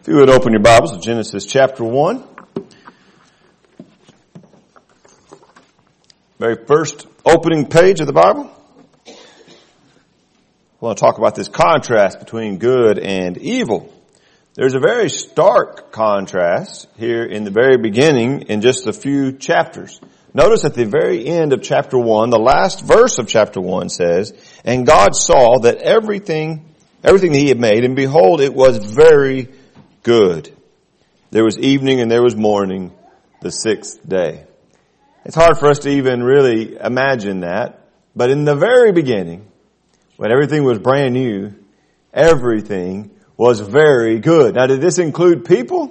If you would open your Bibles to Genesis chapter 1. Very first opening page of the Bible. I want to talk about this contrast between good and evil. There's a very stark contrast here in the very beginning in just a few chapters. Notice at the very end of chapter 1, the last verse of chapter 1 says, "And God saw that everything that he had made, and behold, it was very good. There was evening and there was morning, the sixth day." It's hard for us to even really imagine that. But in the very beginning, when everything was brand new, everything was very good. Now, did this include people?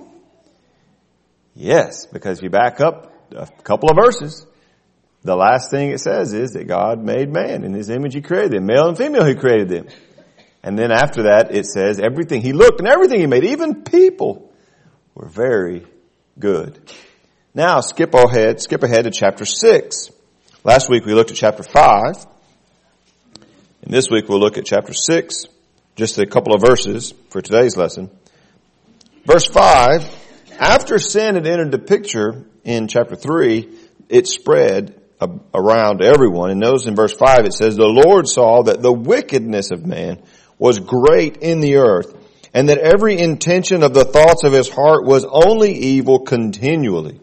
Yes, because if you back up a couple of verses, the last thing it says is that God made man. In His image He created them. Male and female He created them. And then after that it says everything He looked and everything He made, even people, were very good. Now skip ahead to chapter 6. Last week we looked at chapter 5. And this week we'll look at chapter 6. Just a couple of verses for today's lesson. Verse 5, after sin had entered the picture in chapter 3, it spread around everyone. And notice in verse 5 it says, "The Lord saw that the wickedness of man was great in the earth, and that every intention of the thoughts of his heart was only evil continually."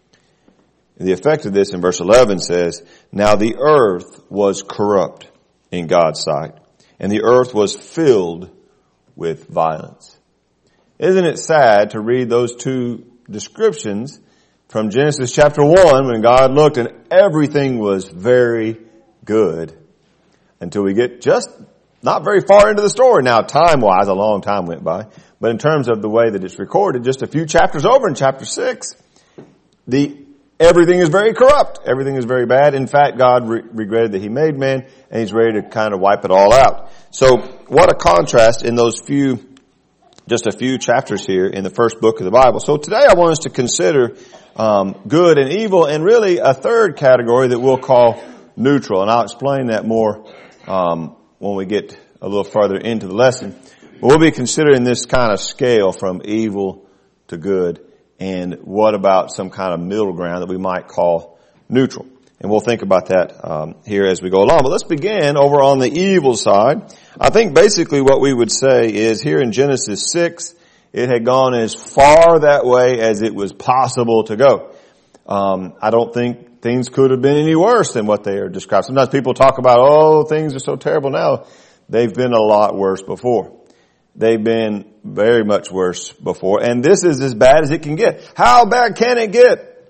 The effect of this in verse 11 says, "Now the earth was corrupt in God's sight, and the earth was filled with violence." Isn't it sad to read those two descriptions from Genesis chapter 1 when God looked and everything was very good, until we get just not very far into the story. Now, time-wise, a long time went by. But in terms of the way that it's recorded, just a few chapters over in chapter 6, everything is very corrupt. Everything is very bad. In fact, God regretted that He made man, and He's ready to kind of wipe it all out. So, what a contrast in those just a few chapters here in the first book of the Bible. So today I want us to consider good and evil, and really a third category that we'll call neutral. And I'll explain that more when we get a little further into the lesson. But we'll be considering this kind of scale from evil to good, and what about some kind of middle ground that we might call neutral. And we'll think about that here as we go along. But let's begin over on the evil side. I think basically what we would say is here in Genesis 6, it had gone as far that way as it was possible to go. I don't think things could have been any worse than what they are described. Sometimes people talk about, oh, things are so terrible now. They've been a lot worse before. They've been very much worse before. And this is as bad as it can get. How bad can it get?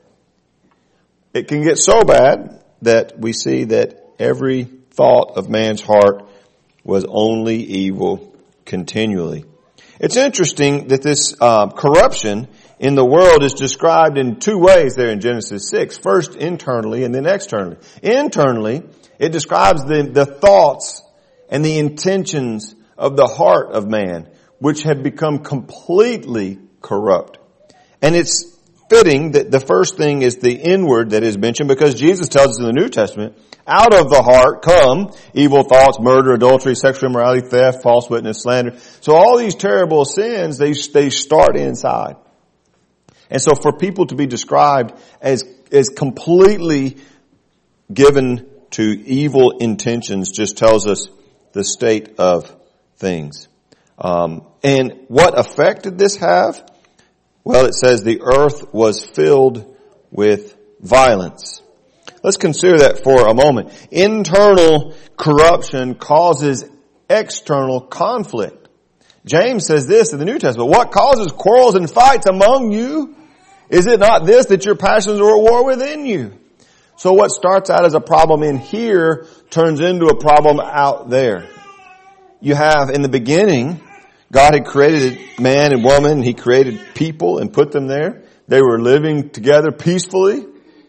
It can get so bad that we see that every thought of man's heart was only evil continually. It's interesting that this corruption in the world is described in two ways there in Genesis 6. First, internally, and then externally. Internally, it describes the thoughts and the intentions of the heart of man, which have become completely corrupt. And it's fitting that the first thing is the inward that is mentioned, because Jesus tells us in the New Testament, out of the heart come evil thoughts, murder, adultery, sexual immorality, theft, false witness, slander. So all these terrible sins, they start inside. And so for people to be described as completely given to evil intentions just tells us the state of things. And what effect did this have? Well, it says the earth was filled with violence. Let's consider that for a moment. Internal corruption causes external conflict. James says this in the New Testament, "What causes quarrels and fights among you? Is it not this, that your passions are at war within you?" So what starts out as a problem in here turns into a problem out there. You have, in the beginning, God had created man and woman. He created people and put them there. They were living together peacefully.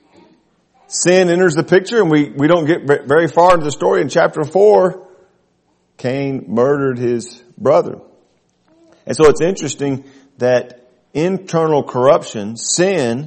Sin enters the picture, and we don't get very far into the story. In chapter 4, Cain murdered his brother. And so it's interesting that internal corruption, sin,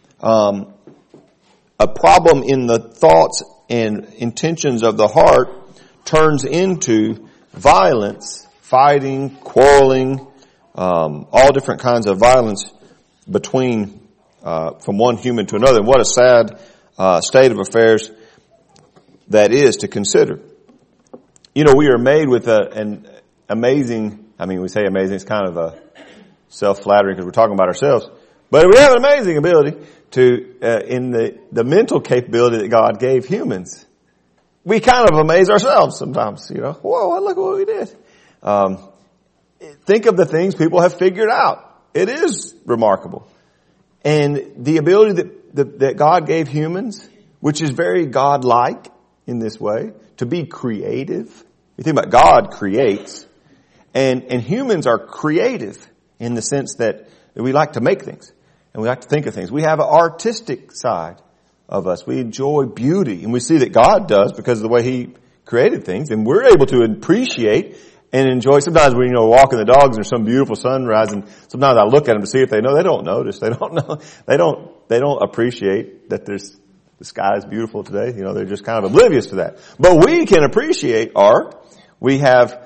a problem in the thoughts and intentions of the heart turns into violence, fighting, quarreling, all different kinds of violence between from one human to another. And what a sad state of affairs that is to consider. You know, we are made with an amazing, I mean, we say amazing, it's kind of a self-flattering because we're talking about ourselves. But we have an amazing ability to, in the mental capability that God gave humans. We kind of amaze ourselves sometimes, you know. Whoa, look at what we did. Think of the things people have figured out. It is remarkable. And the ability that God gave humans, which is very God-like in this way, to be creative. You think about God creates, and humans are creative in the sense that we like to make things, and we like to think of things. We have an artistic side of us. We enjoy beauty, and we see that God does because of the way He created things, and we're able to appreciate and enjoy. Sometimes when, walking the dogs and there's some beautiful sunrise, and sometimes I look at them to see if they know. They don't notice. They don't know. They don't appreciate that the sky is beautiful today. They're just kind of oblivious to that. But we can appreciate art. We have,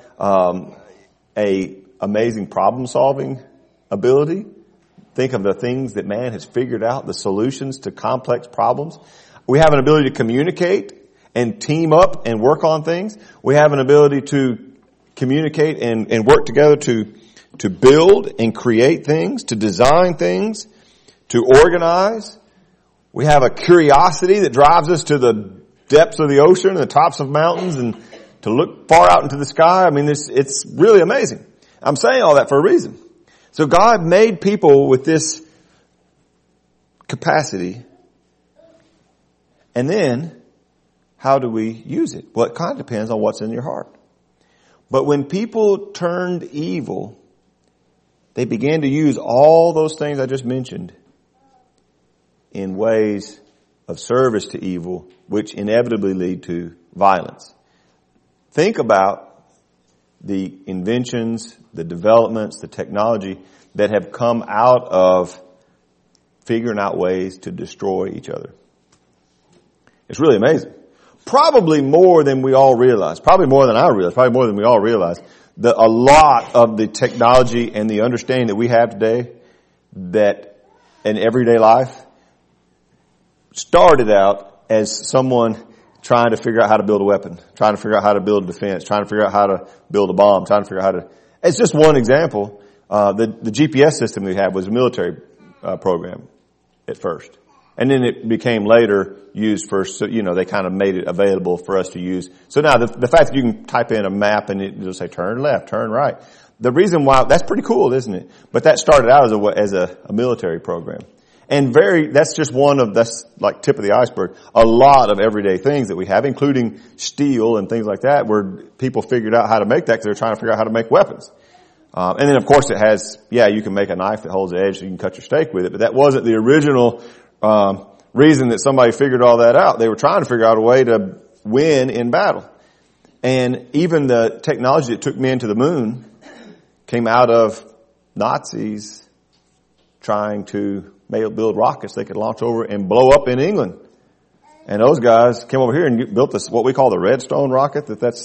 a amazing problem solving ability. Think of the things that man has figured out, the solutions to complex problems. We have an ability to communicate and team up and work on things. We have an ability to communicate and work together to build and create things, to design things, to organize. We have a curiosity that drives us to the depths of the ocean and the tops of mountains and to look far out into the sky. I mean, it's really amazing. I'm saying all that for a reason. So God made people with this capacity. And then, how do we use it? Well, it kind of depends on what's in your heart. But when people turned evil, they began to use all those things I just mentioned in ways of service to evil, which inevitably lead to violence. Think about the inventions, the developments, the technology that have come out of figuring out ways to destroy each other. It's really amazing. Probably more than we all realize. Probably more than I realize. Probably more than we all realize. A lot of the technology and the understanding that we have today that in everyday life started out as someone trying to figure out how to build a weapon, trying to figure out how to build a defense, trying to figure out how to build a bomb, trying to figure out how to... It's just one example. The GPS system we had was a military program at first. And then it became later used for, they kind of made it available for us to use. So now the fact that you can type in a map and it'll say turn left, turn right. The reason why, that's pretty cool, isn't it? But that started out as a military program. And that's just that's like tip of the iceberg. A lot of everyday things that we have, including steel and things like that, where people figured out how to make that because they're trying to figure out how to make weapons. And then of course it has, you can make a knife that holds the edge so you can cut your steak with it, but that wasn't the original, reason that somebody figured all that out. They were trying to figure out a way to win in battle. And even the technology that took men to the moon came out of Nazis trying to build rockets they could launch over and blow up in England. And those guys came over here and built this, what we call the Redstone rocket,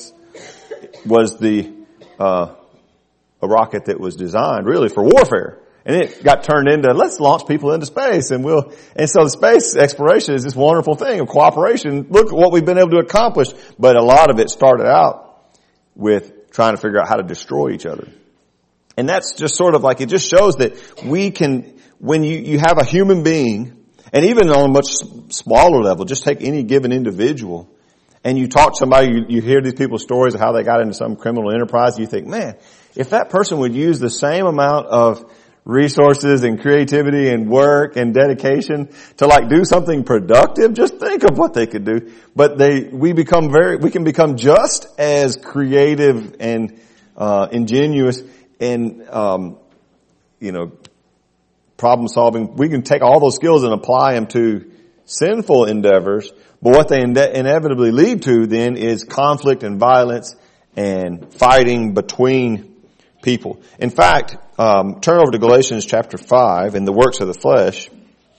was a rocket that was designed really for warfare. And it got turned into, let's launch people into space and so the space exploration is this wonderful thing of cooperation. Look at what we've been able to accomplish. But a lot of it started out with trying to figure out how to destroy each other. And that's just sort of like, it just shows that we can, when you have a human being, and even on a much smaller level, just take any given individual, and you talk to somebody, you hear these people's stories of how they got into some criminal enterprise, and you think, man, if that person would use the same amount of resources and creativity and work and dedication to do something productive, just think of what they could do. But we can become just as creative and ingenious and problem solving. We can take all those skills and apply them to sinful endeavors, but what they inevitably lead to then is conflict and violence and fighting between people. In fact, turn over to Galatians chapter 5 and the works of the flesh.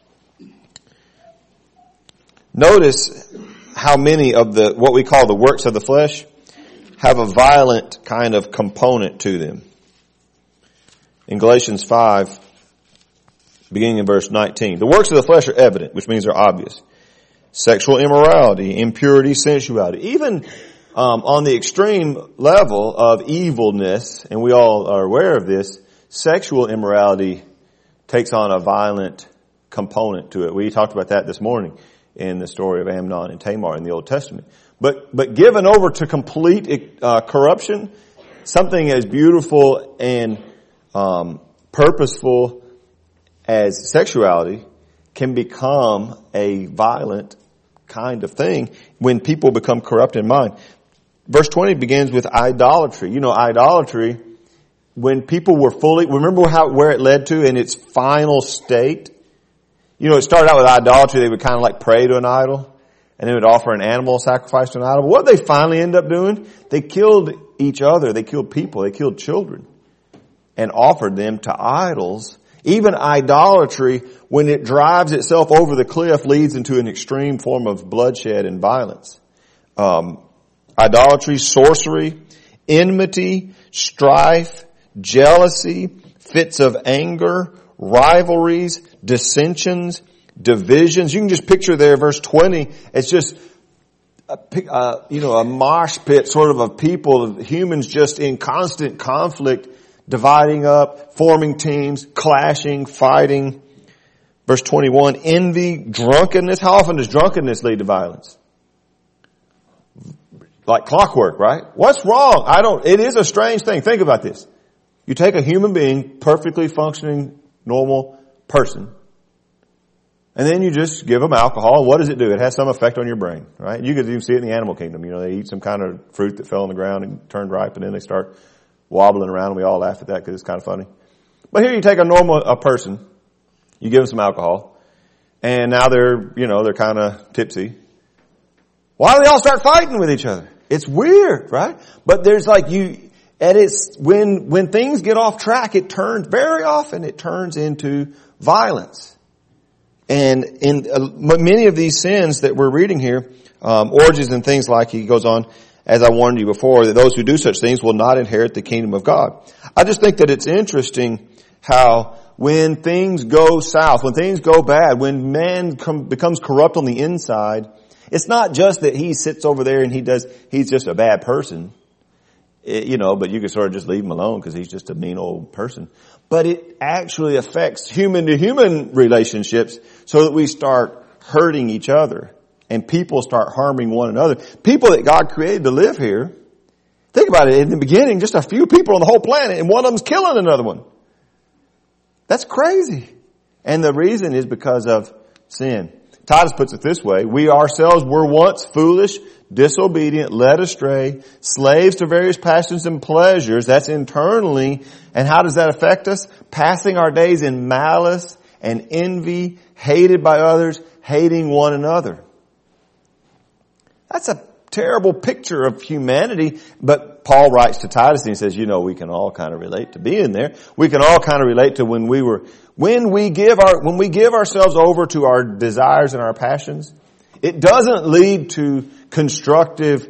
Notice how many of what we call the works of the flesh have a violent kind of component to them. in Galatians 5, beginning in verse 19. The works of the flesh are evident, which means they're obvious. Sexual immorality, impurity, sensuality. Even on the extreme level of evilness, and we all are aware of this, sexual immorality takes on a violent component to it. We talked about that this morning in the story of Amnon and Tamar in the Old Testament. But given over to complete corruption, something as beautiful and purposeful as sexuality can become a violent kind of thing when people become corrupt in mind. Verse 20 begins with idolatry. You know, idolatry, when people were remember where it led to in its final state? You know, it started out with idolatry. They would kind of like pray to an idol, and they would offer an animal sacrifice to an idol. But what did they finally end up doing? They killed each other. They killed people. They killed children and offered them to idols. Even idolatry, when it drives itself over the cliff, leads into an extreme form of bloodshed and violence. Idolatry, sorcery, enmity, strife, jealousy, fits of anger, rivalries, dissensions, divisions. You can just picture there, verse 20, it's just a mosh pit sort of people, humans just in constant conflict, dividing up, forming teams, clashing, fighting. Verse 21, envy, drunkenness. How often does drunkenness lead to violence? Like clockwork, right? What's wrong? It is a strange thing. Think about this. You take a human being, perfectly functioning, normal person, and then you just give them alcohol. What does it do? It has some effect on your brain, right? You could even see it in the animal kingdom. You know, they eat some kind of fruit that fell on the ground and turned ripe, and then they start wobbling around, and we all laugh at that because it's kind of funny. But here you take a person, you give them some alcohol, and now they're kind of tipsy. Why do they all start fighting with each other? It's weird, right? But there's when things get off track, very often it turns into violence. And in many of these sins that we're reading here, orgies and things like, he goes on, as I warned you before, that those who do such things will not inherit the kingdom of God. I just think that it's interesting how when things go south, when things go bad, when man becomes corrupt on the inside, it's not just that he sits over there and he's just a bad person, but you can sort of just leave him alone because he's just a mean old person. But it actually affects human to human relationships so that we start hurting each other. And people start harming one another. People that God created to live here. Think about it. In the beginning, just a few people on the whole planet, and one of them's killing another one. That's crazy. And the reason is because of sin. Titus puts it this way. We ourselves were once foolish, disobedient, led astray, slaves to various passions and pleasures. That's internally. And how does that affect us? Passing our days in malice and envy, hated by others, hating one another. That's a terrible picture of humanity, but Paul writes to Titus and he says, we can all kind of relate to being there. We can all kind of relate to when we give ourselves over to our desires and our passions. It doesn't lead to constructive,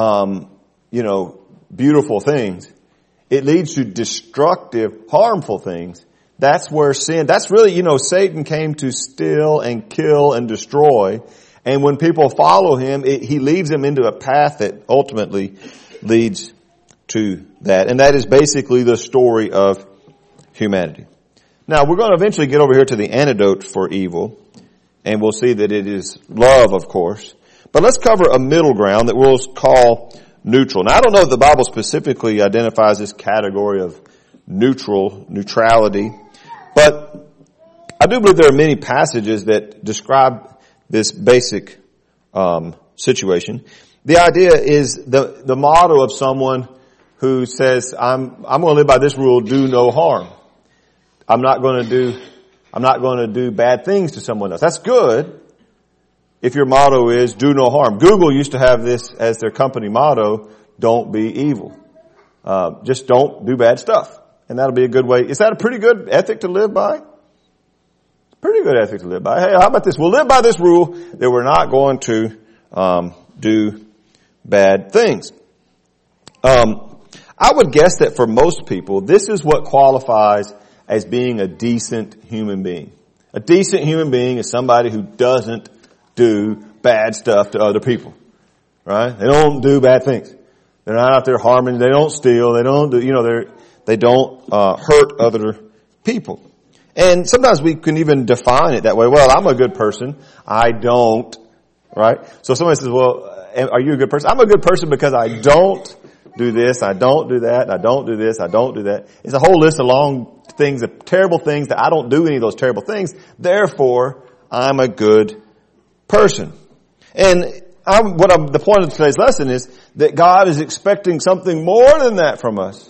beautiful things. It leads to destructive, harmful things. That's where that's really, Satan came to steal and kill and destroy. And when people follow him, he leads them into a path that ultimately leads to that. And that is basically the story of humanity. Now, we're going to eventually get over here to the antidote for evil. And we'll see that it is love, of course. But let's cover a middle ground that we'll call neutral. Now, I don't know if the Bible specifically identifies this category of neutrality. But I do believe there are many passages that describe this basic situation. The idea is the motto of someone who says, I'm going to live by this rule, do no harm. I'm not going to do bad things to someone else. That's good if your motto is do no harm. Google used to have this as their company motto, don't be evil. Just don't do bad stuff. And that'll be a good way. Is that a pretty good ethic to live by? Pretty good ethic to live by. Hey, how about this? We'll live by this rule that we're not going to do bad things. I I would guess that for most people, this is what qualifies as being a decent human being. A decent human being is somebody who doesn't do bad stuff to other people. Right? They don't do bad things. They're not out there harming. They don't steal. They don't do, they don't hurt other people. And sometimes we can even define it that way. Well, I'm a good person. I don't. Right? So somebody says, well, are you a good person? I'm a good person because I don't do this, I don't do that, I don't do this, I don't do that. It's a whole list of long things, of terrible things that I don't do any of those terrible things. Therefore, I'm a good person. And the point of today's lesson is that God is expecting something more than that from us.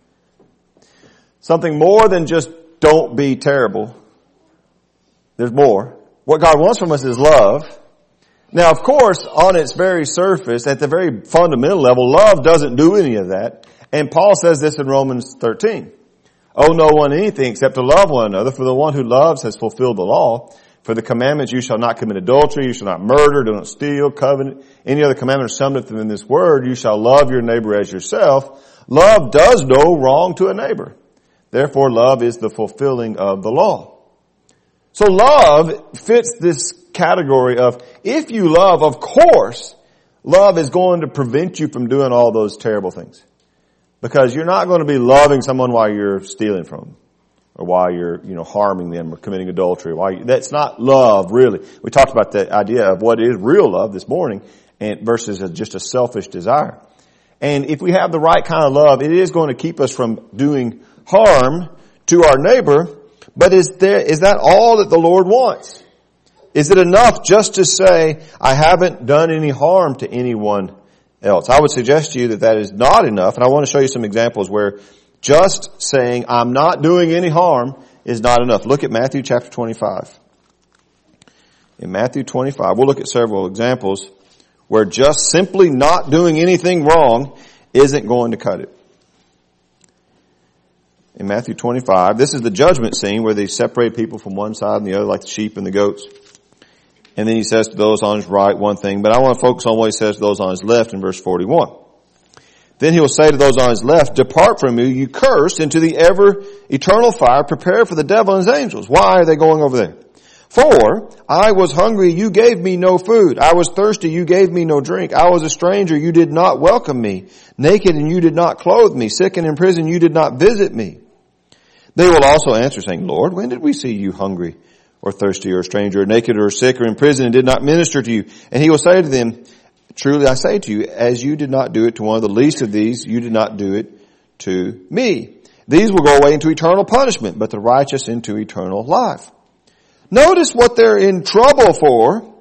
Something more than just don't be terrible. There's more. What God wants from us is love. Now, of course, on its very surface, at the very fundamental level, love doesn't do any of that. And Paul says this in Romans 13. Owe no one anything except to love one another, for the one who loves has fulfilled the law. For the commandments, you shall not commit adultery, you shall not murder, do not steal, covet. Any other commandment summed up in this word, you shall love your neighbor as yourself. Love does no wrong to a neighbor. Therefore, love is the fulfilling of the law. So love fits this category of, if you love, of course, love is going to prevent you from doing all those terrible things. Because you're not going to be loving someone while you're stealing from them. Or while you're, harming them or committing adultery. That's not love, really. We talked about the idea of what is real love this morning versus just a selfish desire. And if we have the right kind of love, it is going to keep us from doing harm to our neighbor. But is that all that the Lord wants? Is it enough just to say, I haven't done any harm to anyone else? I would suggest to you that is not enough. And I want to show you some examples where just saying, I'm not doing any harm is not enough. Look at Matthew chapter 25. In Matthew 25, we'll look at several examples where just simply not doing anything wrong isn't going to cut it. In Matthew 25, this is the judgment scene where they separate people from one side and the other like the sheep and the goats. And then he says to those on his right one thing, but I want to focus on what he says to those on his left in verse 41. Then he will say to those on his left, depart from me, you cursed, into the ever eternal fire prepared for the devil and his angels. Why are they going over there? For I was hungry, you gave me no food. I was thirsty, you gave me no drink. I was a stranger, you did not welcome me. Naked, and you did not clothe me. Sick and in prison, you did not visit me. They will also answer, saying, Lord, when did we see you hungry or thirsty or a stranger or naked or sick or in prison and did not minister to you? And he will say to them, truly I say to you, as you did not do it to one of the least of these, you did not do it to me. These will go away into eternal punishment, but the righteous into eternal life. Notice what they're in trouble for.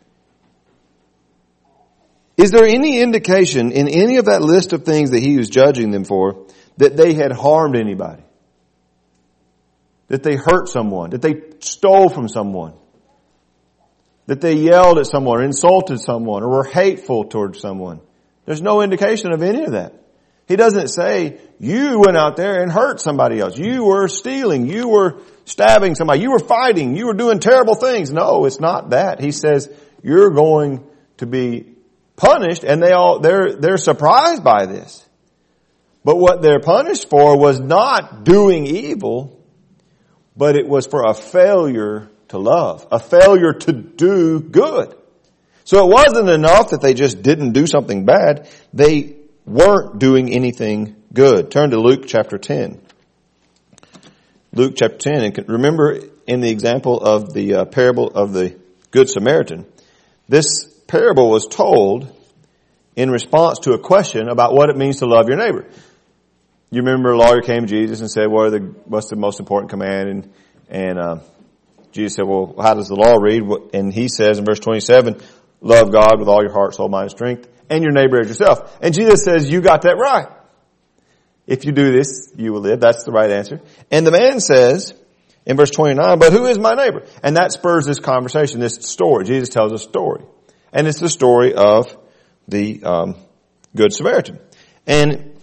Is there any indication in any of that list of things that he was judging them for that they had harmed anybody? That they hurt someone? That they stole from someone? That they yelled at someone or insulted someone or were hateful towards someone? There's no indication of any of that. He doesn't say, you went out there and hurt somebody else. You were stealing. You were stabbing somebody. You were fighting. You were doing terrible things. No, it's not that. He says, you're going to be punished, and they're surprised by this. But what they're punished for was not doing evil, but it was for a failure to love, a failure to do good. So it wasn't enough that they just didn't do something bad. They weren't doing anything good. Turn to Luke chapter 10. Luke chapter 10. And remember in the example of the parable of the Good Samaritan, this parable was told in response to a question about what it means to love your neighbor. You remember a lawyer came to Jesus and said, what's the most important command? And Jesus said, well, how does the law read? And he says in verse 27, love God with all your heart, soul, mind, and strength, and your neighbor as yourself. And Jesus says, you got that right. If you do this, you will live. That's the right answer. And the man says in verse 29, but who is my neighbor? And that spurs this conversation, this story. Jesus tells a story. And it's the story of the Good Samaritan. And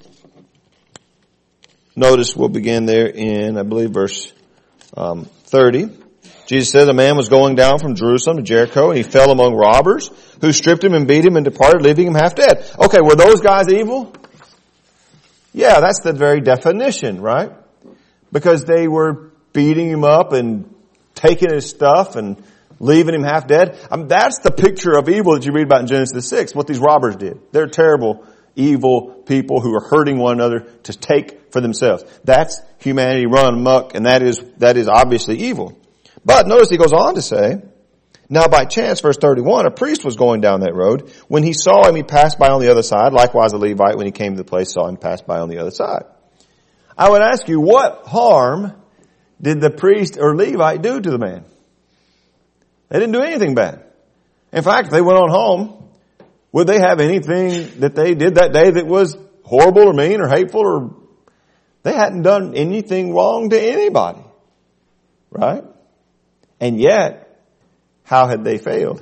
notice we'll begin there in, I believe, verse 30. Jesus says a man was going down from Jerusalem to Jericho, and he fell among robbers who stripped him and beat him and departed, leaving him half dead. Okay, were those guys evil? Yeah, that's the very definition, right? Because they were beating him up and taking his stuff and leaving him half dead. That's the picture of evil that you read about in Genesis 6, what these robbers did. They're terrible, evil people who are hurting one another to take for themselves. That's humanity run amok, and that is obviously evil. But notice he goes on to say, now by chance, verse 31, a priest was going down that road. When he saw him, he passed by on the other side. Likewise, a Levite, when he came to the place, saw him pass by on the other side. I would ask you, what harm did the priest or Levite do to the man? They didn't do anything bad. In fact, if they went on home, would they have anything that they did that day that was horrible or mean or hateful, or they hadn't done anything wrong to anybody? Right? And yet, how had they failed?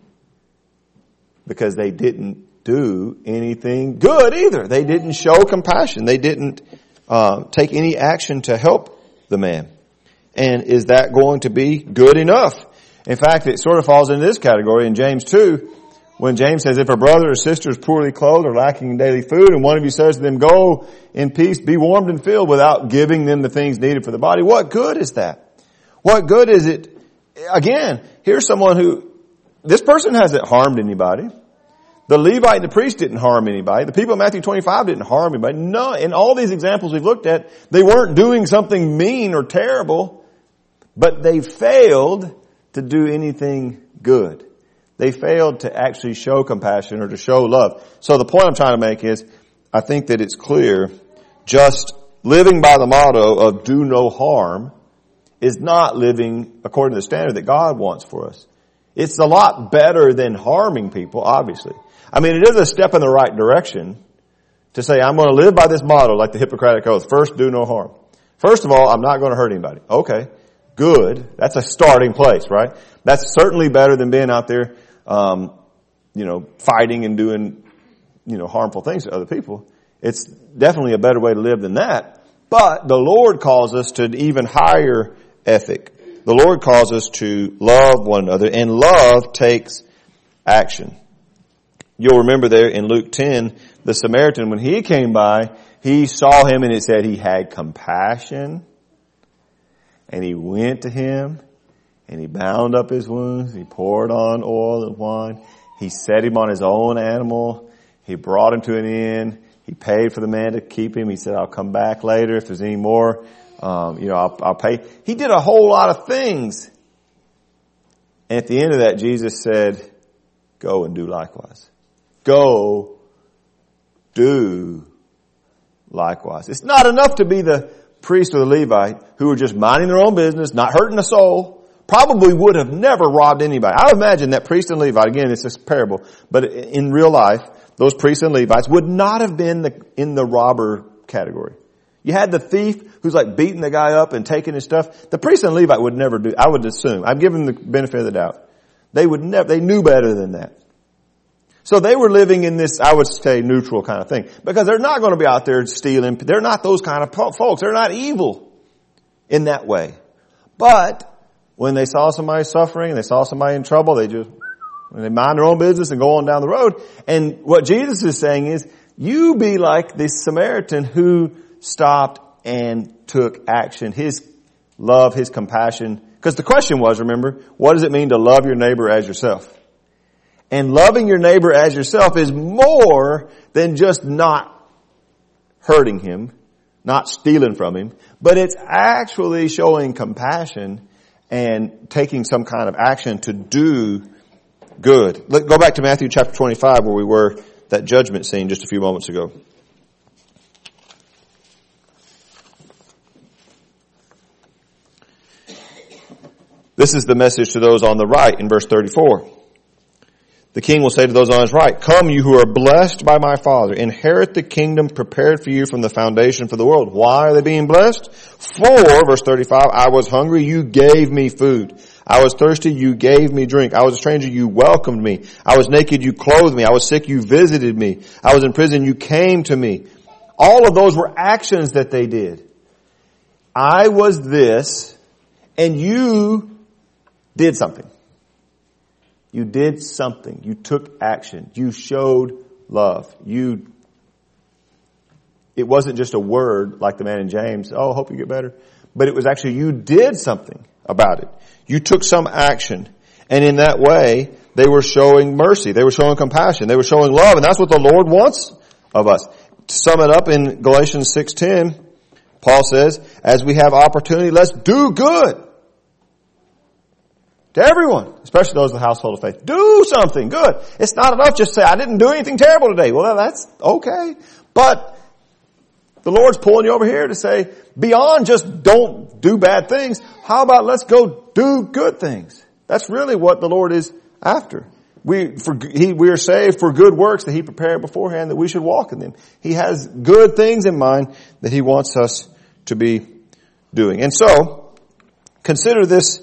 Because they didn't do anything good either. They didn't show compassion. They didn't take any action to help the man. And is that going to be good enough? In fact, it sort of falls into this category in James 2, when James says, if a brother or sister is poorly clothed or lacking in daily food, and one of you says to them, go in peace, be warmed and filled, without giving them the things needed for the body, what good is that? What good is it? Again, here's someone who, this person hasn't harmed anybody. The Levite and the priest didn't harm anybody. The people in Matthew 25 didn't harm anybody. No, in all these examples we've looked at, they weren't doing something mean or terrible, but they failed to do anything good. They failed to actually show compassion or to show love. So the point I'm trying to make is, I think that it's clear, just living by the motto of do no harm is not living according to the standard that God wants for us. It's a lot better than harming people, obviously. I mean, it is a step in the right direction to say, I'm going to live by this motto like the Hippocratic Oath. First, do no harm. First of all, I'm not going to hurt anybody. Okay, good. That's a starting place, right? That's certainly better than being out there, fighting and doing, harmful things to other people. It's definitely a better way to live than that. But the Lord calls us to an even higher ethic. The Lord calls us to love one another, and love takes action. You'll remember there in Luke 10, the Samaritan, when he came by, he saw him and it said he had compassion, and he went to him and he bound up his wounds. He poured on oil and wine. He set him on his own animal. He brought him to an inn. He paid for the man to keep him. He said, I'll come back later if there's any more. I'll pay. He did a whole lot of things. And at the end of that, Jesus said, go and do likewise. Go do likewise. It's not enough to be the priest or the Levite who are just minding their own business, not hurting a soul. Probably would have never robbed anybody. I imagine that priest and Levite, again, it's a parable, but in real life, those priests and Levites would not have been in the robber category. You had the thief who's like beating the guy up and taking his stuff. The priest and Levite would never do, I would assume. I'd give them the benefit of the doubt. They knew better than that. So they were living in this, I would say, neutral kind of thing. Because they're not going to be out there stealing. They're not those kind of folks. They're not evil in that way. But when they saw somebody suffering and they saw somebody in trouble, they mind their own business and go on down the road. And what Jesus is saying is, you be like this Samaritan who stopped and took action. His love, his compassion. Because the question was, remember, what does it mean to love your neighbor as yourself? And loving your neighbor as yourself is more than just not hurting him, not stealing from him, but it's actually showing compassion and taking some kind of action to do good. Go back to Matthew chapter 25 where we were, that judgment scene just a few moments ago. This is the message to those on the right in verse 34. The king will say to those on his right, come you who are blessed by my Father, inherit the kingdom prepared for you from the foundation for the world. Why are they being blessed? For, verse 35, I was hungry, you gave me food. I was thirsty, you gave me drink. I was a stranger, you welcomed me. I was naked, you clothed me. I was sick, you visited me. I was in prison, you came to me. All of those were actions that they did. I was this, and you did something. You did something. You took action. You showed love. It it wasn't just a word like the man in James, oh, I hope you get better. But it was actually you did something about it. You took some action. And in that way, they were showing mercy. They were showing compassion. They were showing love. And that's what the Lord wants of us. To sum it up in Galatians 6:10, Paul says, as we have opportunity, let's do good. To everyone, especially those of the household of faith. Do something good. It's not enough just to say, I didn't do anything terrible today. Well, that's okay. But the Lord's pulling you over here to say, beyond just don't do bad things, how about let's go do good things? That's really what the Lord is after. We are saved for good works that He prepared beforehand that we should walk in them. He has good things in mind that He wants us to be doing. And so, consider this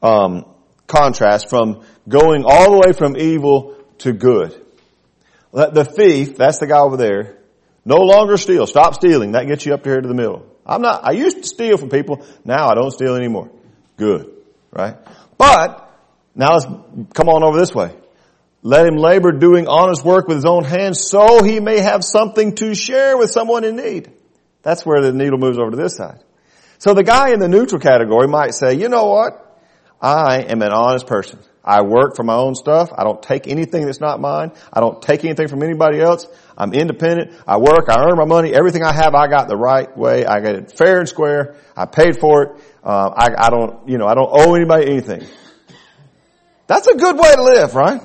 contrast from going all the way from evil to good. The thief, that's the guy over there, no longer steal. Stop stealing. That gets you up here to the middle. I used to steal from people. Now I don't steal anymore. Good. Right? But, now let's come on over this way. Let him labor doing honest work with his own hands so he may have something to share with someone in need. That's where the needle moves over to this side. So the guy in the neutral category might say, you know what? I am an honest person. I work for my own stuff. I don't take anything that's not mine. I don't take anything from anybody else. I'm independent. I work. I earn my money. Everything I have, I got the right way. I get it fair and square. I paid for it. I don't owe anybody anything. That's a good way to live, right?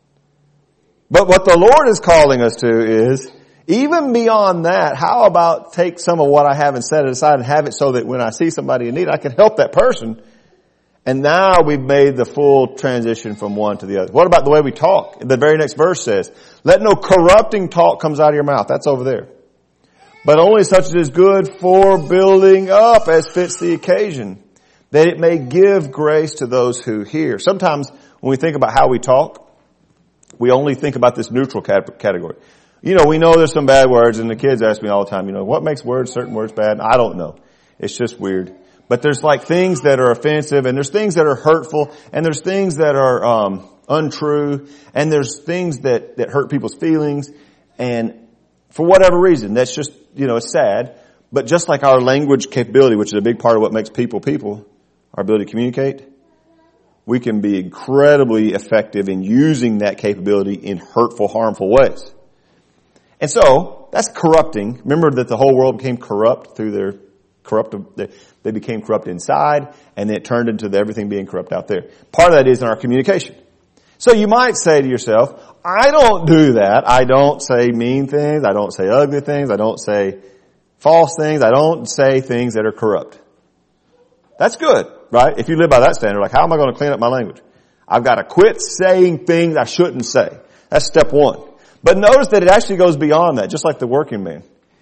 But what the Lord is calling us to is, even beyond that, how about take some of what I have and set it aside and have it so that when I see somebody in need, I can help that person. And now we've made the full transition from one to the other. What about the way we talk? The very next verse says, let no corrupting talk comes out of your mouth. That's over there. But only such as is good for building up as fits the occasion, that it may give grace to those who hear. Sometimes when we think about how we talk, we only think about this neutral category. We know there's some bad words, and the kids ask me all the time, what makes certain words bad? I don't know. It's just weird. But there's like things that are offensive, and there's things that are hurtful, and there's things that are untrue, and there's things that hurt people's feelings, and for whatever reason, that's just, it's sad. But just like our language capability, which is a big part of what makes people, our ability to communicate, we can be incredibly effective in using that capability in hurtful, harmful ways. And so, that's corrupting. Remember that the whole world became corrupt through they became corrupt inside, and then it turned into everything being corrupt out there. Part of that is in our communication. So you might say to yourself, I don't do that. I don't say mean things. I don't say ugly things. I don't say false things. I don't say things that are corrupt. That's good, right? If you live by that standard, like, how am I going to clean up my language? I've got to quit saying things I shouldn't say. That's step one. But notice that it actually goes beyond that, just like the working man.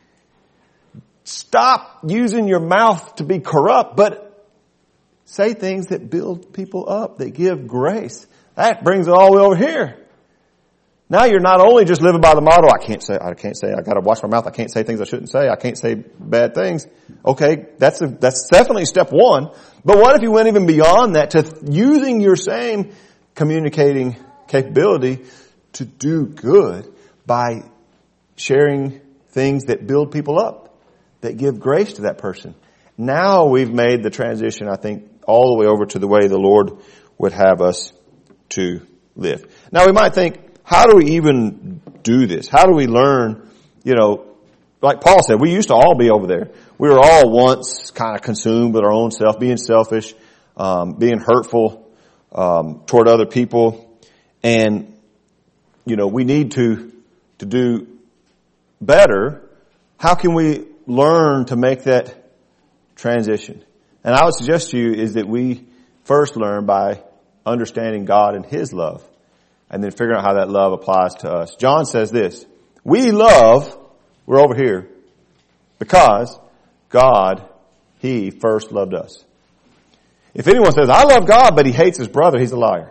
Stop using your mouth to be corrupt, but say things that build people up, that give grace. That brings it all the way over here. Now you're not only just living by the motto, I can't say, I gotta watch my mouth, I can't say things I shouldn't say, I can't say bad things. Okay, that's definitely step one. But what if you went even beyond that to using your same communicating capability to do good by sharing things that build people up, that give grace to that person? Now we've made the transition, I think, all the way over to the way the Lord would have us to live. Now we might think, how do we even do this? How do we learn, like Paul said, we used to all be over there. We were all once kind of consumed with our own self, being selfish, being hurtful toward other people. And, we need to do better. How can we learn to make that transition? And I would suggest to you is that we first learn by understanding God and His love, and then figuring out how that love applies to us. John says this, we love, we're over here, because God, He first loved us. If anyone says, I love God, but he hates his brother, he's a liar.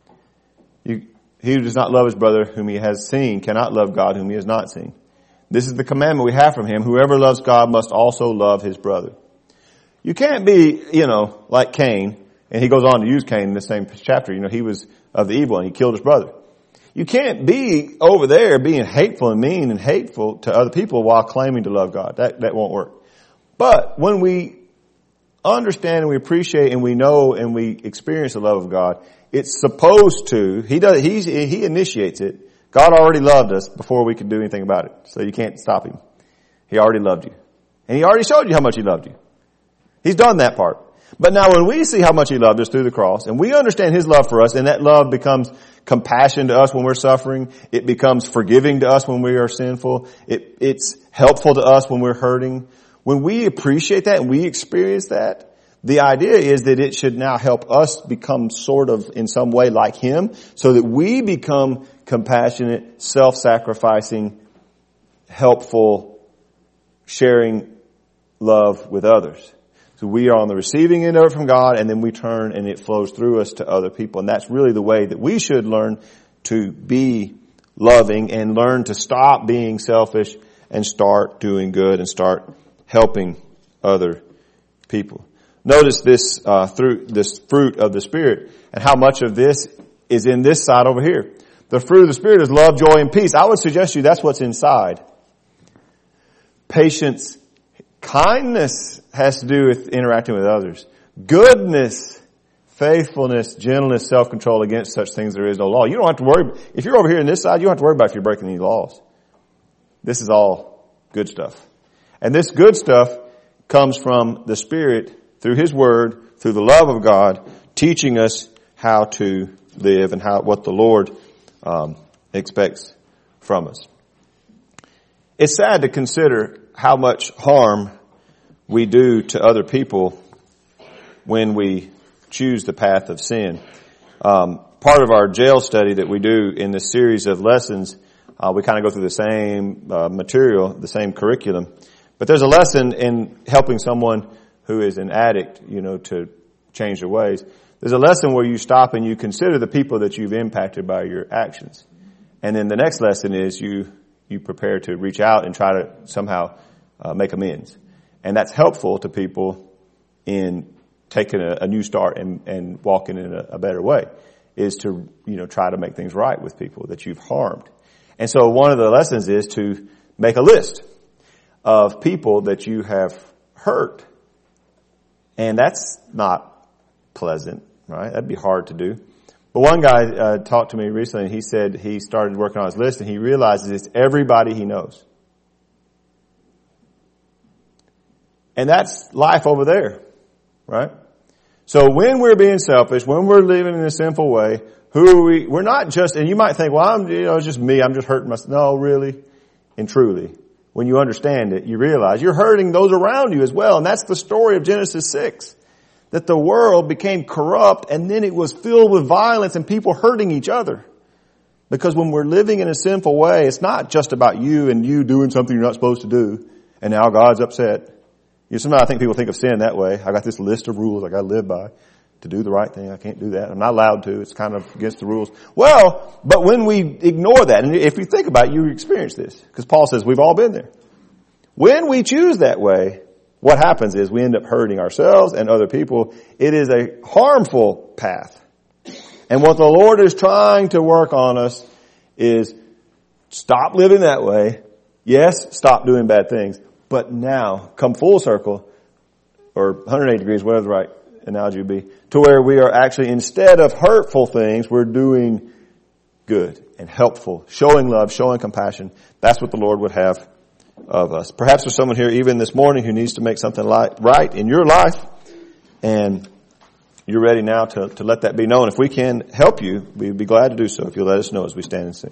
He who does not love his brother whom he has seen cannot love God whom he has not seen. This is the commandment we have from Him. Whoever loves God must also love his brother. You can't be, like Cain, and he goes on to use Cain in the same chapter. He was of the evil and he killed his brother. You can't be over there being hateful and mean and hateful to other people while claiming to love God. That won't work. But when we understand and we appreciate and we know and we experience the love of God, it's supposed to, he initiates it. God already loved us before we could do anything about it. So you can't stop him. He already loved you. And he already showed you how much he loved you. He's done that part. But now when we see how much he loved us through the cross, and we understand his love for us, and that love becomes compassion to us when we're suffering, it becomes forgiving to us when we are sinful, it's helpful to us when we're hurting. When we appreciate that and we experience that, the idea is that it should now help us become sort of in some way like him, so that we become compassionate, self-sacrificing, helpful, sharing love with others. So we are on the receiving end of it from God, and then we turn and it flows through us to other people. And that's really the way that we should learn to be loving and learn to stop being selfish and start doing good and start helping other people. Notice this through this fruit of the Spirit and how much of this is in this side over here. The fruit of the Spirit is love, joy, and peace. I would suggest to you that's what's inside. Patience, kindness has to do with interacting with others. Goodness, faithfulness, gentleness, self-control. Against such things there is no law. You don't have to worry. If you're over here on this side, you don't have to worry about if you're breaking any laws. This is all good stuff. And this good stuff comes from the Spirit through his word, through the love of God, teaching us how to live and what the Lord expects from us. It's sad to consider how much harm we do to other people when we choose the path of sin. Part of our jail study that we do in this series of lessons, we kind of go through the same material, the same curriculum. But there's a lesson in helping someone who is an addict, to change their ways. There's a lesson where you stop and you consider the people that you've impacted by your actions. And then the next lesson is you prepare to reach out and try to somehow make amends. And that's helpful to people in taking a new start and walking in a better way, is to, try to make things right with people that you've harmed. And so one of the lessons is to make a list of people that you have hurt. And that's not pleasant, right? That'd be hard to do. But one guy talked to me recently, and he said he started working on his list, and he realizes it's everybody he knows. And that's life over there, right? So when we're being selfish, when we're living in a sinful way, who are we? We're not just, and you might think, well, it's just me, I'm just hurting myself. No, really and truly. When you understand it, you realize you're hurting those around you as well. And that's the story of Genesis 6. That the world became corrupt and then it was filled with violence and people hurting each other. Because when we're living in a sinful way, it's not just about you and you doing something you're not supposed to do and now God's upset. Sometimes I think people think of sin that way. I got this list of rules I got to live by to do the right thing. I can't do that. I'm not allowed to. It's kind of against the rules. Well, but when we ignore that, and if you think about it, you experience this. Because Paul says we've all been there. When we choose that way, what happens is we end up hurting ourselves and other people. It is a harmful path. And what the Lord is trying to work on us is stop living that way. Yes, stop doing bad things. But now, come full circle, or 180 degrees, whatever the right analogy would be, to where we are actually, instead of hurtful things, we're doing good and helpful, showing love, showing compassion. That's what the Lord would have of us. Perhaps there's someone here even this morning who needs to make something right in your life, and you're ready now to let that be known. If we can help you, we'd be glad to do so if you'll let us know as we stand and sing.